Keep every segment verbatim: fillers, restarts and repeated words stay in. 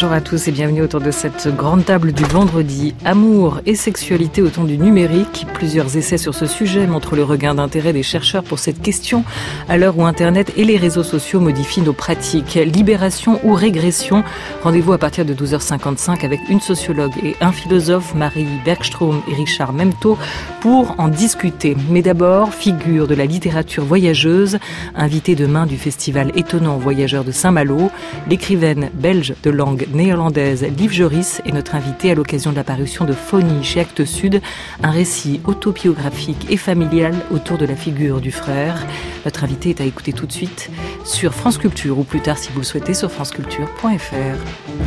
Bonjour à tous et bienvenue autour de cette grande table du vendredi. Amour et sexualité au temps du numérique. Plusieurs essais sur ce sujet montrent le regain d'intérêt des chercheurs pour cette question à l'heure où Internet et les réseaux sociaux modifient nos pratiques. Libération ou régression? Rendez-vous à partir de douze heures cinquante-cinq avec une sociologue et un philosophe, Marie Bergström et Richard Memto, pour en discuter. Mais d'abord, figure de la littérature voyageuse, invitée demain du festival étonnant Voyageurs de Saint-Malo, l'écrivaine belge de langue néerlandaise Liv Joris est notre invitée à l'occasion de la parution de Phonie chez Actes Sud, un récit autobiographique et familial autour de la figure du frère. Notre invitée est à écouter tout de suite sur France Culture ou plus tard si vous le souhaitez sur franceculture point f r.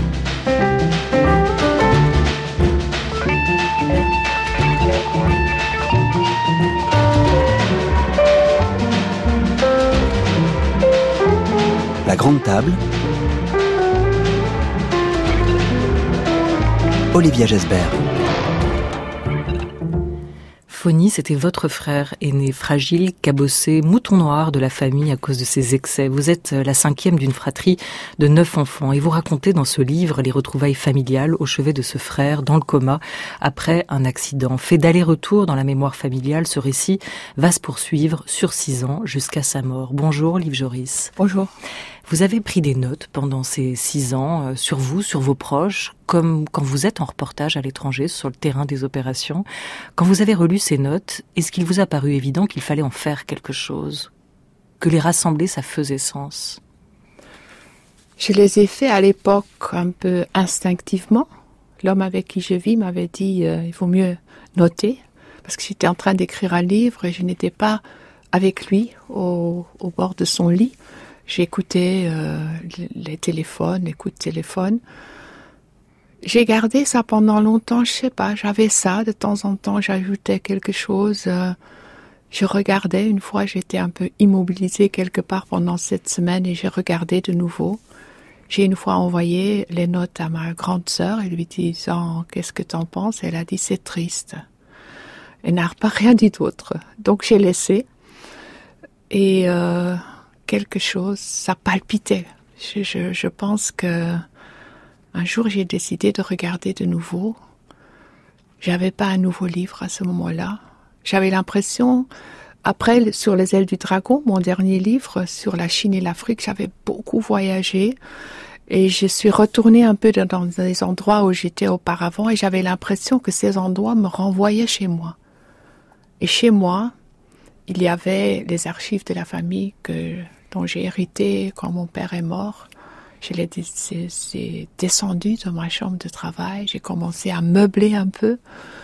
La grande table. Olivia Gesbert. Phonie, c'était votre frère aîné, fragile, cabossé, mouton noir de la famille à cause de ses excès. Vous êtes la cinquième d'une fratrie de neuf enfants et vous racontez dans ce livre les retrouvailles familiales au chevet de ce frère dans le coma après un accident. Fait d'aller-retour dans la mémoire familiale, ce récit va se poursuivre sur six ans jusqu'à sa mort. Bonjour Liv Joris. Bonjour. Vous avez pris des notes pendant ces six ans euh, sur vous, sur vos proches, comme quand vous êtes en reportage à l'étranger, sur le terrain des opérations. Quand vous avez relu ces notes, est-ce qu'il vous a paru évident qu'il fallait en faire quelque chose? Que les rassembler, ça faisait sens? Je les ai faits à l'époque un peu instinctivement. L'homme avec qui je vis m'avait dit euh, il vaut mieux noter, parce que j'étais en train d'écrire un livre et je n'étais pas avec lui au, au bord de son lit. J'écoutais euh, les téléphones, écoute téléphone. J'ai gardé ça pendant longtemps, je sais pas, j'avais ça, de temps en temps j'ajoutais quelque chose. Euh, je regardais, une fois j'étais un peu immobilisée quelque part pendant cette semaine et j'ai regardé de nouveau. J'ai une fois envoyé les notes à ma grande sœur et lui disant « Qu'est-ce que t'en penses ?» Elle a dit « C'est triste ». Elle n'a pas rien dit d'autre. Donc j'ai laissé. Et... Euh, quelque chose, ça palpitait. Je, je, je pense que un jour j'ai décidé de regarder de nouveau. J'avais pas un nouveau livre à ce moment-là. J'avais l'impression, après Sur les ailes du dragon, mon dernier livre sur la Chine et l'Afrique, j'avais beaucoup voyagé et je suis retournée un peu dans des endroits où j'étais auparavant et j'avais l'impression que ces endroits me renvoyaient chez moi. Et chez moi, il y avait les archives de la famille que dont j'ai hérité quand mon père est mort. Je l'ai c'est descendu dans ma chambre de travail, j'ai commencé à meubler un peu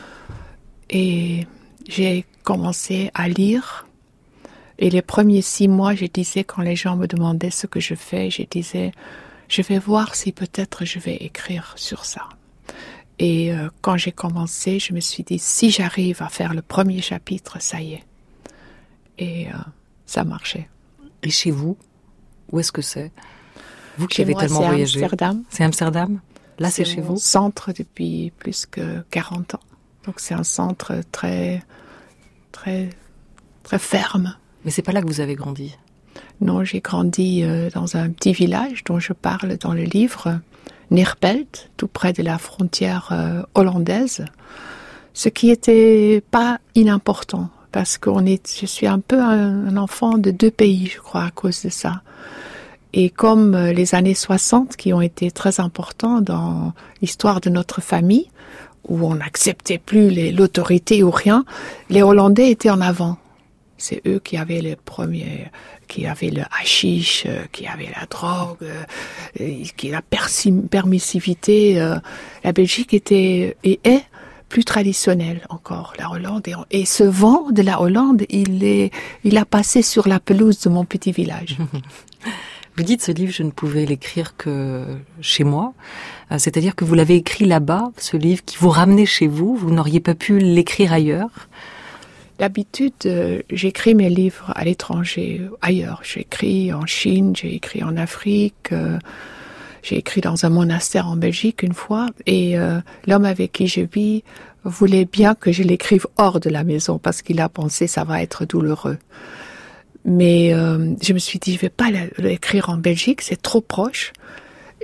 et j'ai commencé à lire. Et les premiers six mois, je disais, quand les gens me demandaient ce que je fais, je disais, je vais voir si peut-être je vais écrire sur ça. Et euh, quand j'ai commencé, je me suis dit, si j'arrive à faire le premier chapitre, ça y est. Et euh, ça marchait. Et chez vous, où est-ce que c'est? Vous qui chez avez moi, tellement c'est voyagé. Amsterdam. C'est Amsterdam? Là, c'est, c'est chez vous? C'est mon centre depuis plus que quarante ans. Donc c'est un centre très, très, très ferme. Mais c'est pas là que vous avez grandi? Non, j'ai grandi euh, dans un petit village dont je parle dans le livre, Neerpelt, tout près de la frontière euh, hollandaise, ce qui était pas inimportant. Parce que je suis un peu un, un enfant de deux pays, je crois, à cause de ça. Et comme euh, les années soixante, qui ont été très importants dans l'histoire de notre famille, où on n'acceptait plus les, l'autorité ou rien, les Hollandais étaient en avant. C'est eux qui avaient les premiers, qui avaient le hashish, euh, qui avaient la drogue, euh, qui la persi- permissivité. Euh, la Belgique était et est plus traditionnel encore, la Hollande. Et, et ce vent de la Hollande, il, est, il a passé sur la pelouse de mon petit village. Vous dites, ce livre, je ne pouvais l'écrire que chez moi. C'est-à-dire que vous l'avez écrit là-bas, ce livre qui vous ramenait chez vous. Vous n'auriez pas pu l'écrire ailleurs? D'habitude, euh, j'écris mes livres à l'étranger, ailleurs. J'ai écrit en Chine, j'ai écrit en Afrique, euh, j'ai écrit dans un monastère en Belgique une fois. Et euh, l'homme avec qui je vis voulait bien que je l'écrive hors de la maison parce qu'il a pensé ça va être douloureux. Mais euh, je me suis dit, je vais pas l'écrire en Belgique, c'est trop proche.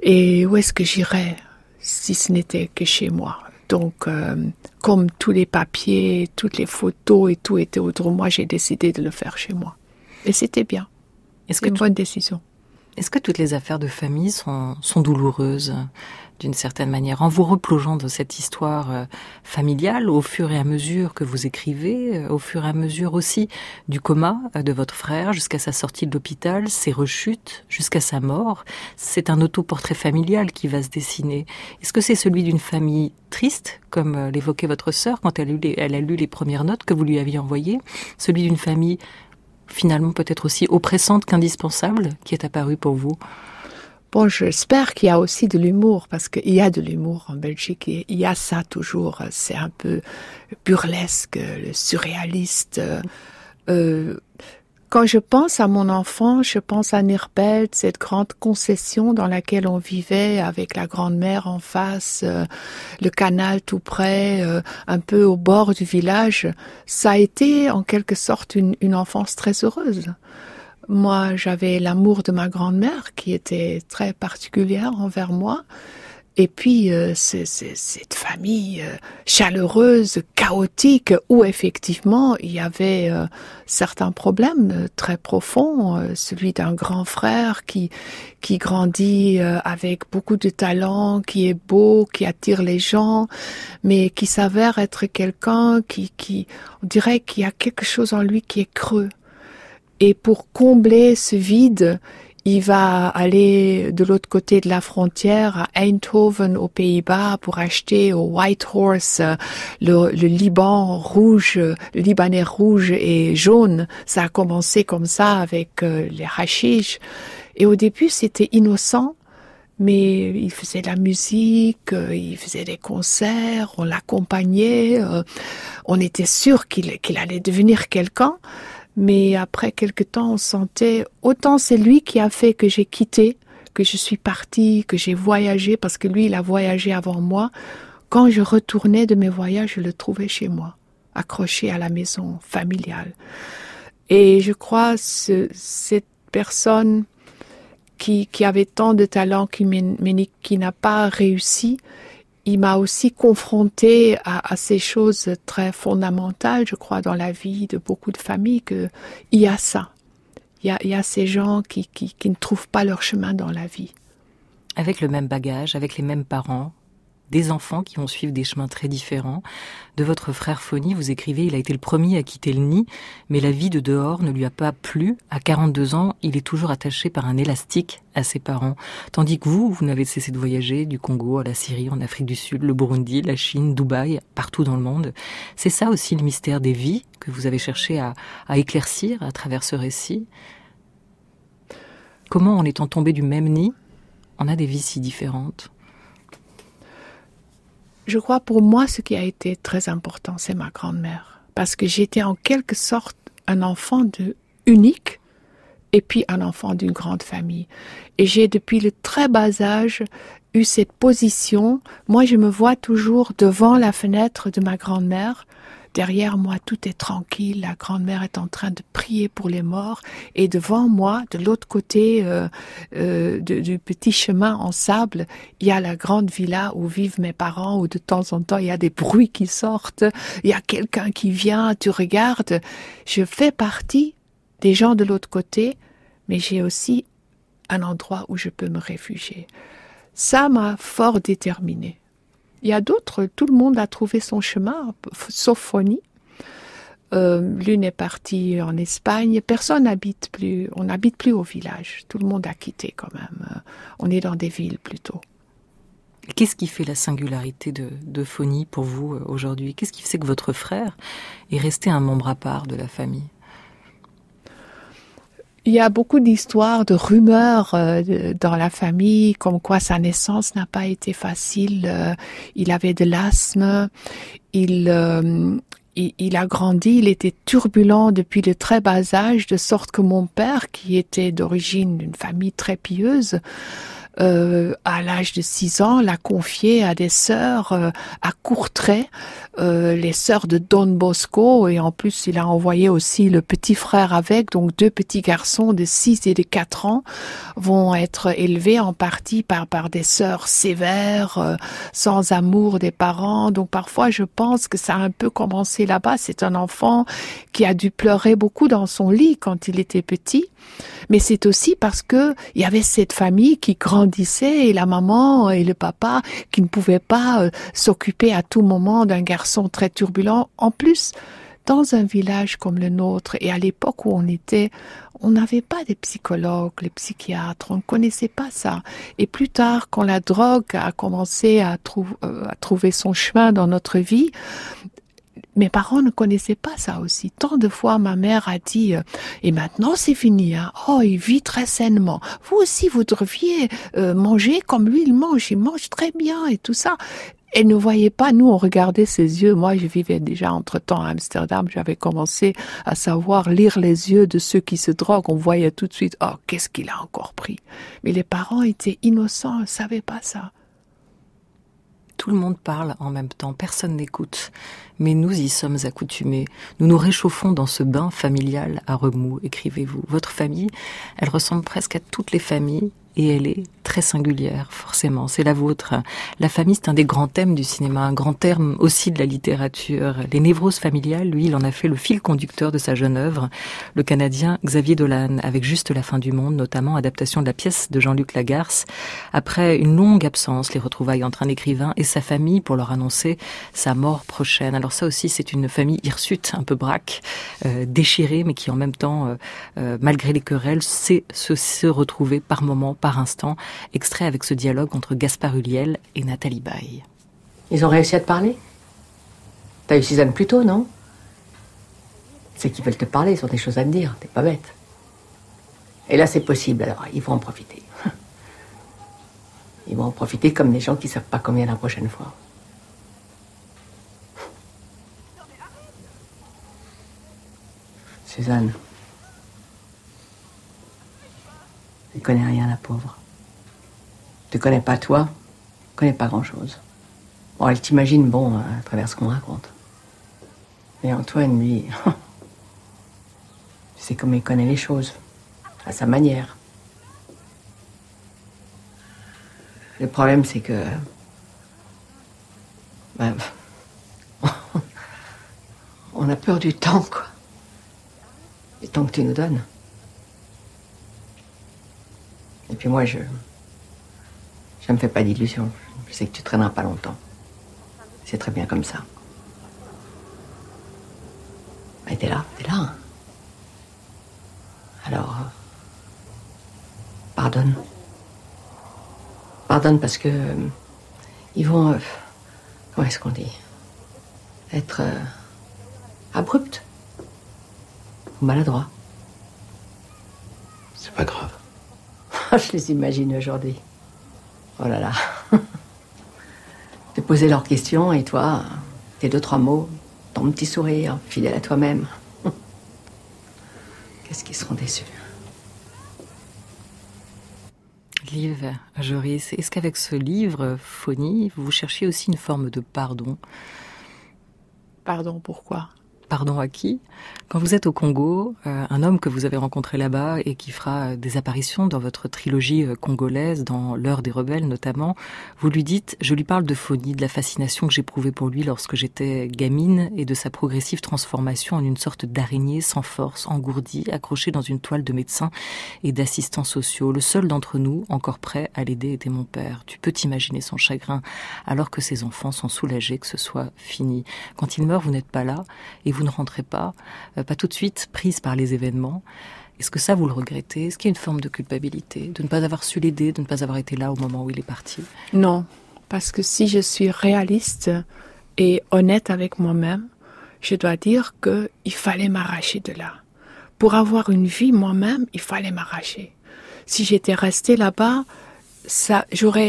Et où est-ce que j'irais si ce n'était que chez moi? Donc, euh, comme tous les papiers, toutes les photos et tout était autour de moi, j'ai décidé de le faire chez moi. Et c'était bien. Est-ce C'est que une tout- bonne décision. Est-ce que toutes les affaires de famille sont, sont douloureuses d'une certaine manière? En vous replongeant dans cette histoire euh, familiale, au fur et à mesure que vous écrivez, euh, au fur et à mesure aussi du coma euh, de votre frère jusqu'à sa sortie de l'hôpital, ses rechutes, jusqu'à sa mort, c'est un autoportrait familial qui va se dessiner. Est-ce que c'est celui d'une famille triste, comme euh, l'évoquait votre sœur quand elle a, lu les, elle a lu les premières notes que vous lui aviez envoyées, celui d'une famille finalement peut-être aussi oppressante qu'indispensable, qui est apparue pour vous? Bon, j'espère qu'il y a aussi de l'humour, parce qu'il y a de l'humour en Belgique, et il y a ça toujours, c'est un peu burlesque, le surréaliste. Euh, quand je pense à mon enfant, je pense à Neerpelt, cette grande concession dans laquelle on vivait avec la grande-mère en face, euh, le canal tout près, euh, un peu au bord du village. Ça a été en quelque sorte une, une enfance très heureuse. Moi, j'avais l'amour de ma grand-mère qui était très particulière envers moi. Et puis, euh, c'est, c'est, cette famille euh, chaleureuse, chaotique, où effectivement, il y avait euh, certains problèmes euh, très profonds. Euh, celui d'un grand frère qui, qui grandit euh, avec beaucoup de talent, qui est beau, qui attire les gens, mais qui s'avère être quelqu'un qui, qui, on dirait qu'il y a quelque chose en lui qui est creux. Et pour combler ce vide, il va aller de l'autre côté de la frontière, à Eindhoven, aux Pays-Bas, pour acheter au White Horse le, le Liban rouge, le Libanais rouge et jaune. Ça a commencé comme ça avec euh, les hashish. Et au début, c'était innocent, mais il faisait de la musique, euh, il faisait des concerts, on l'accompagnait, euh, on était sûr qu'il, qu'il allait devenir quelqu'un. Mais après quelque temps, on sentait, autant c'est lui qui a fait que j'ai quitté, que je suis partie, que j'ai voyagé, parce que lui, il a voyagé avant moi. Quand je retournais de mes voyages, je le trouvais chez moi, accroché à la maison familiale. Et je crois ce, cette personne qui, qui avait tant de talent, qui, mais qui n'a pas réussi, il m'a aussi confrontée à, à ces choses très fondamentales, je crois, dans la vie de beaucoup de familles, que il y a ça. Il y a, il y a ces gens qui, qui, qui ne trouvent pas leur chemin dans la vie. Avec le même bagage, avec les mêmes parents, des enfants qui vont suivre des chemins très différents. De votre frère Fony, vous écrivez, il a été le premier à quitter le nid, mais la vie de dehors ne lui a pas plu. À quarante-deux ans, il est toujours attaché par un élastique à ses parents. Tandis que vous, vous n'avez cessé de voyager du Congo à la Syrie, en Afrique du Sud, le Burundi, la Chine, Dubaï, partout dans le monde. C'est ça aussi le mystère des vies que vous avez cherché à, à éclaircir à travers ce récit. Comment, en étant tombé du même nid, on a des vies si différentes? Je crois pour moi, ce qui a été très important, c'est ma grand-mère. Parce que j'étais en quelque sorte un enfant de unique et puis un enfant d'une grande famille. Et j'ai depuis le très bas âge eu cette position. Moi, je me vois toujours devant la fenêtre de ma grand-mère. Derrière moi, tout est tranquille. La grand-mère est en train de prier pour les morts. Et devant moi, de l'autre côté euh, euh, de, du petit chemin en sable, il y a la grande villa où vivent mes parents, où de temps en temps, il y a des bruits qui sortent. Il y a quelqu'un qui vient, tu regardes. Je fais partie des gens de l'autre côté, mais j'ai aussi un endroit où je peux me réfugier. Ça m'a fort déterminée. Il y a d'autres, tout le monde a trouvé son chemin, sauf Fony. Euh, l'une est partie en Espagne. Personne n'habite plus, on n'habite plus au village. Tout le monde a quitté quand même. On est dans des villes plutôt. Qu'est-ce qui fait la singularité de, de Fony pour vous aujourd'hui? Qu'est-ce qui fait que votre frère est resté un membre à part de la famille? Il y a beaucoup d'histoires, de rumeurs euh, de, dans la famille, comme quoi sa naissance n'a pas été facile. Euh, il avait de l'asthme, il, euh, il, il a grandi, il était turbulent depuis le très bas âge, de sorte que mon père, qui était d'origine d'une famille très pieuse, euh, à l'âge de six ans, l'a confié à des sœurs euh, à Courtrai, euh, les sœurs de Don Bosco, et en plus il a envoyé aussi le petit frère avec, donc deux petits garçons de six et de quatre ans vont être élevés en partie par, par des sœurs sévères, euh, sans amour des parents. Donc parfois je pense que ça a un peu commencé là-bas. C'est un enfant qui a dû pleurer beaucoup dans son lit quand il était petit, mais c'est aussi parce que il y avait cette famille qui grandissait et la maman et le papa qui ne pouvaient pas euh, s'occuper à tout moment d'un garçon très turbulent. En plus, dans un village comme le nôtre, et à l'époque où on était, on n'avait pas des psychologues, les psychiatres, on ne connaissait pas ça. Et plus tard, quand la drogue a commencé à, trou- euh, à trouver son chemin dans notre vie, mes parents ne connaissaient pas ça aussi. Tant de fois, ma mère a dit euh, « Et maintenant, c'est fini. Hein. Oh, il vit très sainement. Vous aussi, vous devriez euh, manger comme lui, il mange. Il mange très bien et tout ça. » Elle ne voyait pas, nous on regardait ses yeux. Moi je vivais déjà entre-temps à Amsterdam, j'avais commencé à savoir lire les yeux de ceux qui se droguent. On voyait tout de suite, oh qu'est-ce qu'il a encore pris. Mais les parents étaient innocents, ils ne savaient pas ça. Tout le monde parle en même temps, personne n'écoute. Mais nous y sommes accoutumés. Nous nous réchauffons dans ce bain familial à remous, écrivez-vous. Votre famille, elle ressemble presque à toutes les familles. Et elle est très singulière, forcément. C'est la vôtre. La famille, c'est un des grands thèmes du cinéma, un grand terme aussi de la littérature. Les névroses familiales, lui, il en a fait le fil conducteur de sa jeune œuvre. Le Canadien Xavier Dolan, avec Juste la fin du monde, notamment adaptation de la pièce de Jean-Luc Lagarce. Après une longue absence, les retrouvailles entre un écrivain et sa famille pour leur annoncer sa mort prochaine. Alors ça aussi, c'est une famille hirsute, un peu braque, euh, déchirée, mais qui en même temps, euh, euh, malgré les querelles, sait se, se retrouver par moments, par instant, extrait avec ce dialogue entre Gaspard Ulliel et Nathalie Baye. Ils ont réussi à te parler? T'as eu Suzanne plus tôt, non? C'est qu'ils veulent te parler, ils ont des choses à te dire, t'es pas bête. Et là, c'est possible, alors ils vont en profiter. Ils vont en profiter comme des gens qui savent pas combien la prochaine fois. Suzanne. Elle connaît rien, la pauvre. Tu connais pas toi, elle connaît pas grand-chose. Bon, elle t'imagine, bon, à travers ce qu'on raconte. Mais Antoine, lui, c'est comme il connaît les choses, à sa manière. Le problème, c'est que... Ben, on a peur du temps, quoi. Du temps que tu nous donnes. Et puis moi, je... Je me fais pas d'illusions. Je sais que tu traîneras pas longtemps. C'est très bien comme ça. Mais t'es là, t'es là. Hein. Alors... Euh, pardonne. Pardonne parce que... Euh, ils vont... Euh, comment est-ce qu'on dit? Être... Euh, abrupts. Ou maladroits. C'est pas grave. Je les imagine aujourd'hui. Oh là là. Te poser leurs questions et toi, tes deux, trois mots, ton petit sourire, fidèle à toi-même. Qu'est-ce qu'ils seront déçus. Liv, Joris, est-ce qu'avec ce livre, Phonie, vous cherchez aussi une forme de pardon? Pardon, pourquoi? Pardon à qui? Quand vous êtes au Congo, euh, un homme que vous avez rencontré là-bas et qui fera des apparitions dans votre trilogie euh, congolaise, dans L'heure des rebelles notamment, vous lui dites, je lui parle de Phonie, de la fascination que j'éprouvais pour lui lorsque j'étais gamine et de sa progressive transformation en une sorte d'araignée sans force, engourdie, accrochée dans une toile de médecins et d'assistants sociaux. Le seul d'entre nous, encore prêt à l'aider, était mon père. Tu peux t'imaginer son chagrin, alors que ses enfants sont soulagés que ce soit fini. Quand il meurt, vous n'êtes pas là et vous vous ne rentrez pas, euh, pas tout de suite prise par les événements. Est-ce que ça, vous le regrettez? Est-ce qu'il y a une forme de culpabilité de ne pas avoir su l'aider, de ne pas avoir été là au moment où il est parti? Non, parce que si je suis réaliste et honnête avec moi-même, je dois dire qu'il fallait m'arracher de là. Pour avoir une vie moi-même, il fallait m'arracher. Si j'étais restée là-bas, ça, j'aurais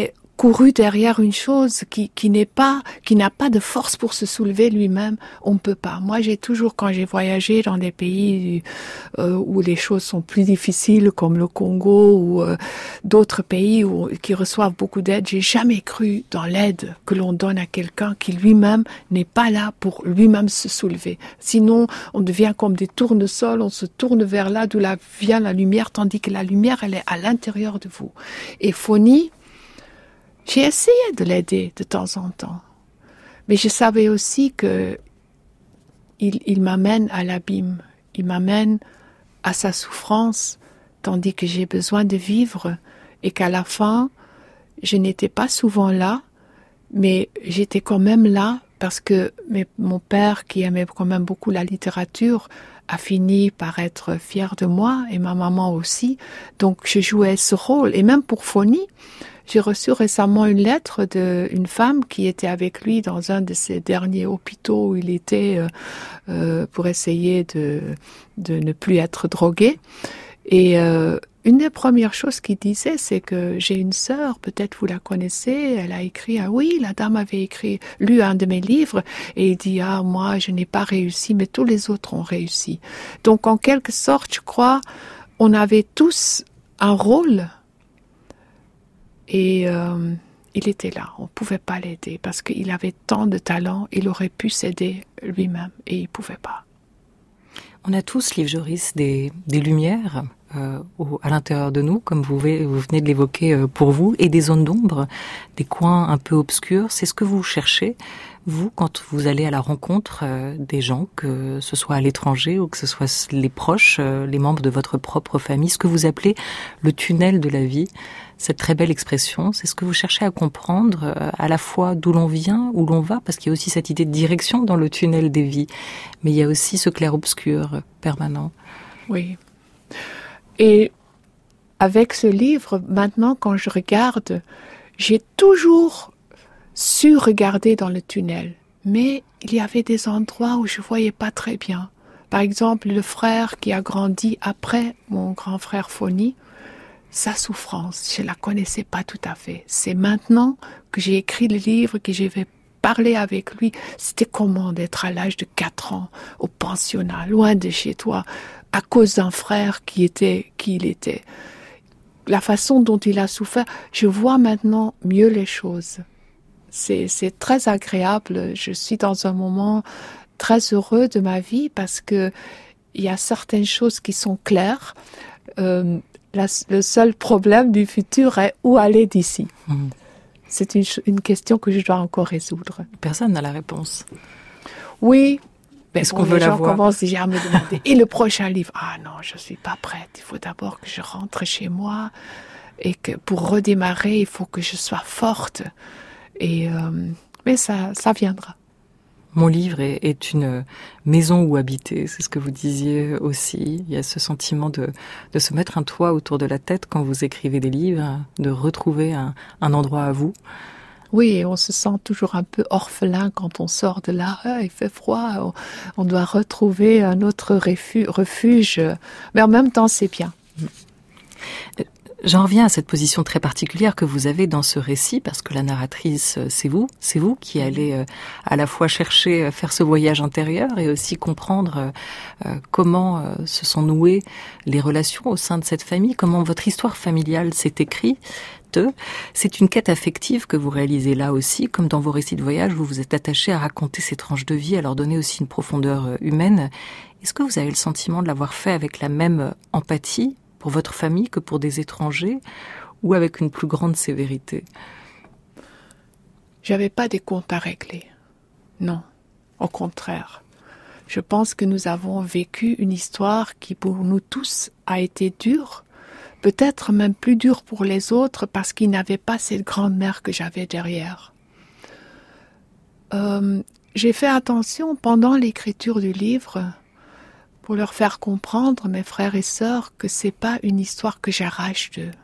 couru derrière une chose qui, qui n'est pas, qui n'a pas de force pour se soulever lui-même, on ne peut pas. Moi, j'ai toujours, quand j'ai voyagé dans des pays euh, où les choses sont plus difficiles, comme le Congo ou euh, d'autres pays où, qui reçoivent beaucoup d'aide, j'ai jamais cru dans l'aide que l'on donne à quelqu'un qui lui-même n'est pas là pour lui-même se soulever. Sinon, on devient comme des tournesols, on se tourne vers là d'où la, vient la lumière, tandis que la lumière, elle est à l'intérieur de vous. Et Fony, j'ai essayé de l'aider de temps en temps, mais je savais aussi que il, il m'amène à l'abîme, il m'amène à sa souffrance, tandis que j'ai besoin de vivre et qu'à la fin, je n'étais pas souvent là, mais j'étais quand même là parce que mes, mon père, qui aimait quand même beaucoup la littérature, a fini par être fier de moi et ma maman aussi. Donc je jouais ce rôle. Et même pour Fony, j'ai reçu récemment une lettre d'une femme qui était avec lui dans un de ces derniers hôpitaux où il était euh, euh, pour essayer de, de ne plus être drogué. Et euh, une des premières choses qu'il disait, c'est que j'ai une sœur, peut-être vous la connaissez, elle a écrit, ah oui, la dame avait écrit, lu un de mes livres, et il dit, ah moi je n'ai pas réussi, mais tous les autres ont réussi. Donc en quelque sorte, je crois, on avait tous un rôle, et euh, il était là, on ne pouvait pas l'aider, parce qu'il avait tant de talent, il aurait pu s'aider lui-même, et il ne pouvait pas. On a tous, Liv Joris, des, des lumières euh, au, à l'intérieur de nous, comme vous, vous venez de l'évoquer euh, pour vous, et des zones d'ombre, des coins un peu obscurs. C'est ce que vous cherchez, vous, quand vous allez à la rencontre euh, des gens, que ce soit à l'étranger ou que ce soit les proches, euh, les membres de votre propre famille, ce que vous appelez le tunnel de la vie. Cette très belle expression, c'est ce que vous cherchez à comprendre, euh, à la fois d'où l'on vient, où l'on va, parce qu'il y a aussi cette idée de direction dans le tunnel des vies, mais il y a aussi ce clair-obscur permanent. Oui. Et avec ce livre, maintenant, quand je regarde, j'ai toujours su regarder dans le tunnel, mais il y avait des endroits où je voyais pas très bien. Par exemple, le frère qui a grandi après mon grand frère Fony, sa souffrance, je la connaissais pas tout à fait. C'est maintenant que j'ai écrit le livre, que je vais parler avec lui. C'était comment d'être à l'âge de quatre ans, au pensionnat, loin de chez toi, à cause d'un frère qui était qui il était. La façon dont il a souffert, je vois maintenant mieux les choses. C'est, c'est très agréable. Je suis dans un moment très heureux de ma vie parce que il y a certaines choses qui sont claires. Euh, La, le seul problème du futur est où aller d'ici. Mmh. C'est une, une question que je dois encore résoudre. Personne n'a la réponse. Oui, mais est-ce bon, qu'on veut les la gens voir? commencent déjà à me demander. Et le prochain livre? Ah non, je suis pas prête. Il faut d'abord que je rentre chez moi et que pour redémarrer, il faut que je sois forte. Et euh, mais ça, ça viendra. Mon livre est, est une maison où habiter, c'est ce que vous disiez aussi. Il y a ce sentiment de, de se mettre un toit autour de la tête quand vous écrivez des livres, de retrouver un, un endroit à vous. Oui, et on se sent toujours un peu orphelin quand on sort de là. Ah, il fait froid, on, on doit retrouver un autre refu- refuge. Mais en même temps, c'est bien. J'en reviens à cette position très particulière que vous avez dans ce récit, parce que la narratrice, c'est vous, c'est vous qui allez à la fois chercher, faire ce voyage intérieur et aussi comprendre comment se sont nouées les relations au sein de cette famille, comment votre histoire familiale s'est écrite. C'est une quête affective que vous réalisez là aussi, comme dans vos récits de voyage, vous vous êtes attaché à raconter ces tranches de vie, à leur donner aussi une profondeur humaine. Est-ce que vous avez le sentiment de l'avoir fait avec la même empathie pour votre famille que pour des étrangers, ou avec une plus grande sévérité? J'avais pas des comptes à régler. Non, au contraire. Je pense que nous avons vécu une histoire qui, pour nous tous, a été dure, peut-être même plus dure pour les autres parce qu'ils n'avaient pas cette grand-mère que j'avais derrière. Euh, j'ai fait attention pendant l'écriture du livre pour leur faire comprendre, mes frères et sœurs, que c'est pas une histoire que j'arrache d'eux.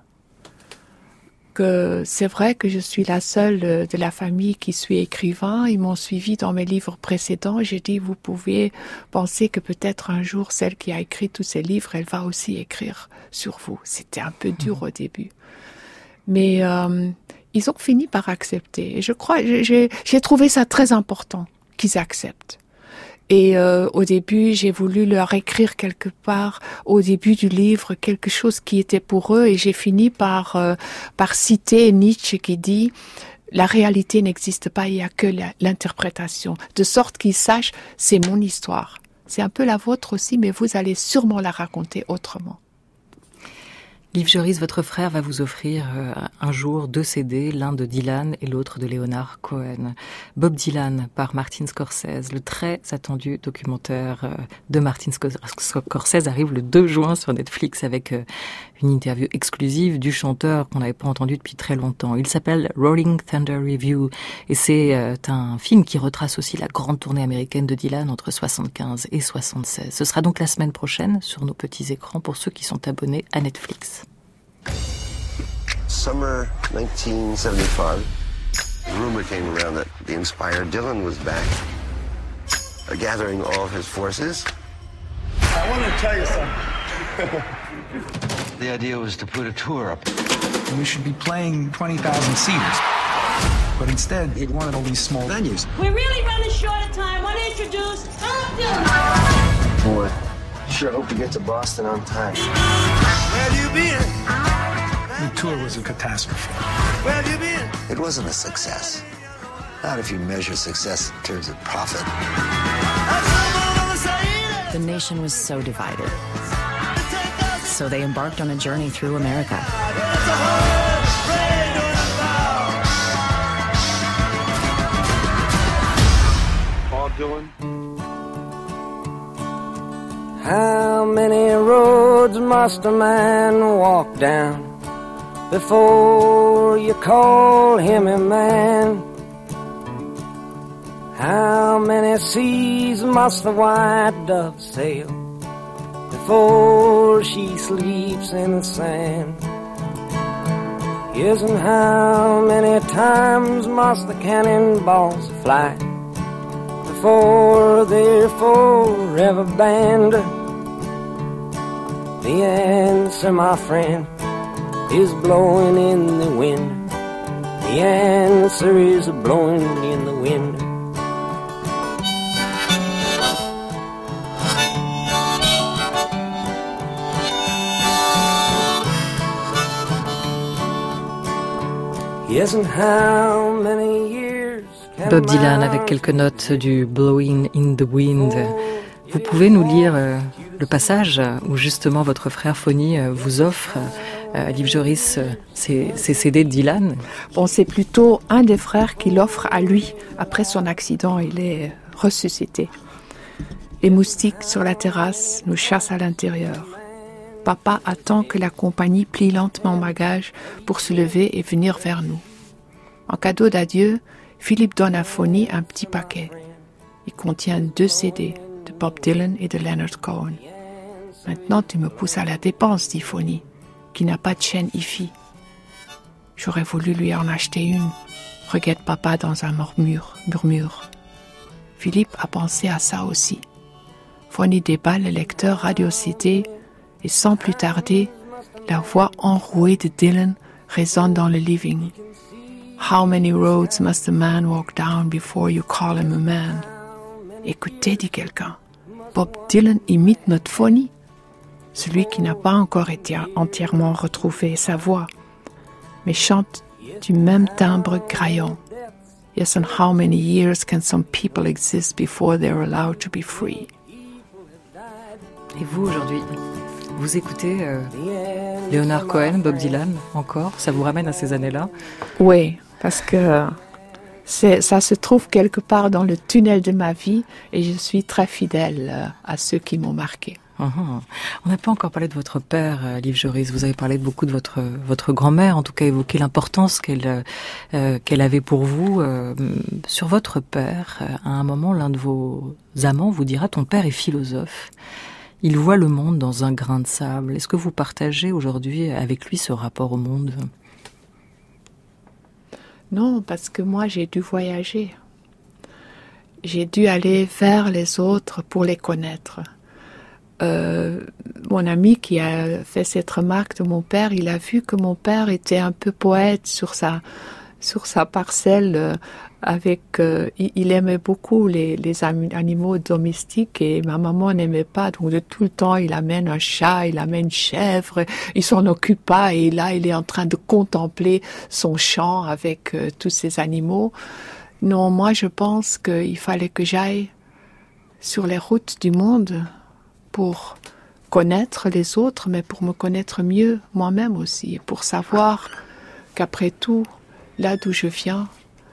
Que c'est vrai que je suis la seule de la famille qui suis écrivain. Ils m'ont suivi dans mes livres précédents. J'ai dit, vous pouvez penser que peut-être un jour, celle qui a écrit tous ces livres, elle va aussi écrire sur vous. C'était un peu dur au début. Mais euh, ils ont fini par accepter. Et je crois, j'ai, j'ai trouvé ça très important qu'ils acceptent. Et euh, au début, j'ai voulu leur écrire quelque part, au début du livre, quelque chose qui était pour eux, et j'ai fini par euh, par citer Nietzsche qui dit « La réalité n'existe pas, il n'y a que la, l'interprétation », de sorte qu'ils sachent « c'est mon histoire ». C'est un peu la vôtre aussi, mais vous allez sûrement la raconter autrement. Liv Joris, votre frère va vous offrir euh, un jour deux C D, l'un de Dylan et l'autre de Leonard Cohen. Bob Dylan par Martin Scorsese, le très attendu documentaire euh, de Martin Scorsese arrive le deux juin sur Netflix avec euh, une interview exclusive du chanteur qu'on n'avait pas entendu depuis très longtemps. Il s'appelle Rolling Thunder Review et c'est euh, un film qui retrace aussi la grande tournée américaine de Dylan entre soixante-quinze et soixante-seize. Ce sera donc la semaine prochaine sur nos petits écrans pour ceux qui sont abonnés à Netflix. Summer nineteen seventy-five, a rumor came around that the inspired Dylan was back, uh, gathering all of his forces. I want to tell you something. The idea was to put a tour up. We should be playing twenty thousand seaters. But instead, he wanted all these small venues. We're really running short of time. I want to introduce Bob Dylan. Boy, sure hope to get to Boston on time. Where have you been? The tour was a catastrophe. Where have you been? It wasn't a success. Not if you measure success in terms of profit. The nation was so divided. So they embarked on a journey through America. Bob Dylan. How many roads must a man walk down before you call him a man? How many seas must the white dove sail before she sleeps in the sand? Yes, and how many times must the cannonballs fly before they're forever banned? The answer, my friend, is blowing in the wind. The answer is blowing in the wind. Yes, and how many years can Bob Dylan avec quelques notes du Blowing in the Wind. Vous pouvez nous lire euh, le passage où justement votre frère Fonny euh, vous offre euh, Liv Joris euh, ses, ses C D de Dylan. Bon, c'est plutôt un des frères qui l'offre à lui. Après son accident, il est ressuscité. Les moustiques sur la terrasse nous chassent à l'intérieur. Papa attend que la compagnie plie lentement le bagage pour se lever et venir vers nous. En cadeau d'adieu, Philippe donne à Fonny un petit paquet. Il contient deux C D de Bob Dylan et de Leonard Cohen. Maintenant, tu me pousses à la dépense, dit Fonny, qui n'a pas de chaîne hi-fi. J'aurais voulu lui en acheter une, regrette papa dans un murmure, murmure. Philippe a pensé à ça aussi. Fonny déballe le lecteur radio C D et sans plus tarder, la voix enrouée de Dylan résonne dans le living. How many roads must a man walk down before you call him a man? Écoutez, dit quelqu'un, Bob Dylan imite notre Fonny, celui qui n'a pas encore été entièrement retrouvé sa voix, mais chante du même timbre graillant. Yes, and how many years can some people exist before they're allowed to be free? Et vous, aujourd'hui, vous écoutez euh, Leonard Cohen, Bob Dylan, encore? Ça vous ramène à ces années-là? Oui, parce que c'est, ça se trouve quelque part dans le tunnel de ma vie et je suis très fidèle euh, à ceux qui m'ont marqué. Uh-huh. On n'a pas encore parlé de votre père, euh, Liv Joris. Vous avez parlé beaucoup de votre votre grand-mère, en tout cas évoqué l'importance qu'elle euh, qu'elle avait pour vous. Euh, sur votre père, euh, à un moment, l'un de vos amants vous dira: ton père est philosophe. Il voit le monde dans un grain de sable. Est-ce que vous partagez aujourd'hui avec lui ce rapport au monde? Non, parce que moi j'ai dû voyager. J'ai dû aller vers les autres pour les connaître. Euh, mon ami qui a fait cette remarque de mon père, il a vu que mon père était un peu poète sur sa sur sa parcelle euh, avec... Euh, il, il aimait beaucoup les, les animaux domestiques et ma maman n'aimait pas. Donc de tout le temps, il amène un chat, il amène une chèvre, il s'en occupe pas et là, il est en train de contempler son champ avec euh, tous ces animaux. Non, moi, je pense qu'il fallait que j'aille sur les routes du monde pour connaître les autres, mais pour me connaître mieux moi-même aussi, pour savoir qu'après tout, là d'où je viens,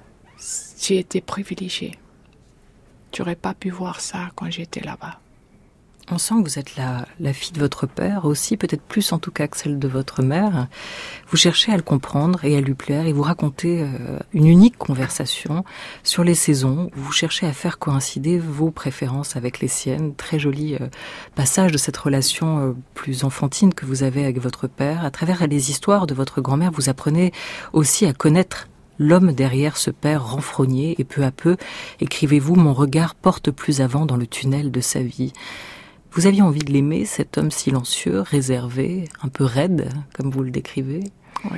j'ai été privilégiée. J'aurais pas pu voir ça quand j'étais là-bas. On sent que vous êtes la, la fille de votre père aussi, peut-être plus en tout cas que celle de votre mère. Vous cherchez à le comprendre et à lui plaire et vous racontez euh, une unique conversation sur les saisons. Vous cherchez à faire coïncider vos préférences avec les siennes. Très joli euh, passage de cette relation euh, plus enfantine que vous avez avec votre père. À travers les histoires de votre grand-mère, vous apprenez aussi à connaître l'homme derrière ce père renfrogné et peu à peu, écrivez-vous, mon regard porte plus avant dans le tunnel de sa vie. Vous aviez envie de l'aimer, cet homme silencieux, réservé, un peu raide, comme vous le décrivez? Oui,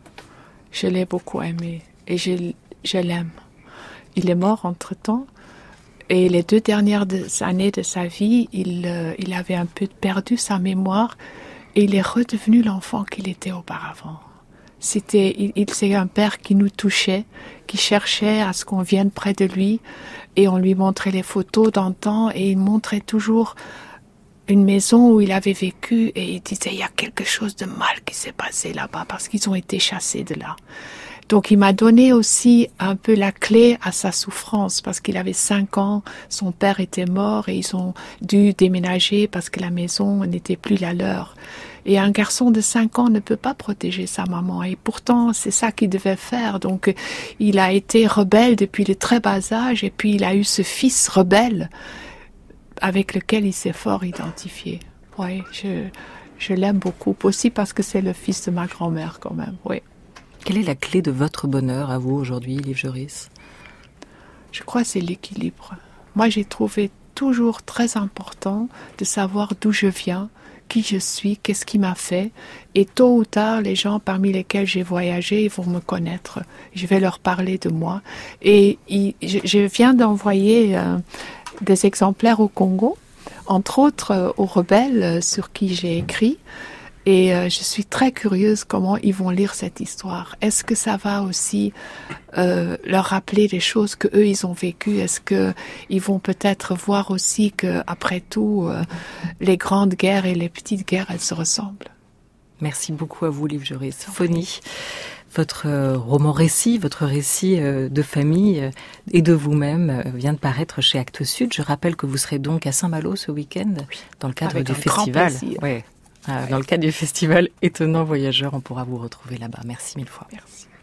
je l'ai beaucoup aimé et je, je l'aime. Il est mort entre-temps et les deux dernières années de sa vie, il, euh, il avait un peu perdu sa mémoire et il est redevenu l'enfant qu'il était auparavant. C'était, il, il, c'est un père qui nous touchait, qui cherchait à ce qu'on vienne près de lui et on lui montrait les photos d'antan et il montrait toujours une maison où il avait vécu et il disait il y a quelque chose de mal qui s'est passé là-bas parce qu'ils ont été chassés de là. Donc il m'a donné aussi un peu la clé à sa souffrance parce qu'il avait cinq ans, son père était mort et ils ont dû déménager parce que la maison n'était plus la leur. Et un garçon de cinq ans ne peut pas protéger sa maman et pourtant c'est ça qu'il devait faire. Donc il a été rebelle depuis le très bas âge et puis il a eu ce fils rebelle avec lequel il s'est fort identifié. Oui, je, je l'aime beaucoup, aussi parce que c'est le fils de ma grand-mère quand même, oui. Quelle est la clé de votre bonheur à vous aujourd'hui, Liv Joris? Je crois que c'est l'équilibre. Moi, j'ai trouvé toujours très important de savoir d'où je viens, qui je suis, qu'est-ce qui m'a fait. Et tôt ou tard, les gens parmi lesquels j'ai voyagé, ils vont me connaître. Je vais leur parler de moi. Et ils, je, je viens d'envoyer euh, des exemplaires au Congo, entre autres euh, aux rebelles euh, sur qui j'ai écrit. Et euh, je suis très curieuse comment ils vont lire cette histoire. Est-ce que ça va aussi euh, leur rappeler des choses que eux ils ont vécues? Est-ce que ils vont peut-être voir aussi que après tout euh, les grandes guerres et les petites guerres elles se ressemblent? Merci beaucoup à vous, Liv Joris. Phonie, votre euh, roman récit, votre récit euh, de famille euh, et de vous-même euh, vient de paraître chez Actes Sud. Je rappelle que vous serez donc à Saint-Malo ce week-end dans le cadre Avec du un festival. Grand plaisir. Ouais. Dans le cadre du festival Étonnant Voyageur, on pourra vous retrouver là-bas. Merci mille fois. Merci.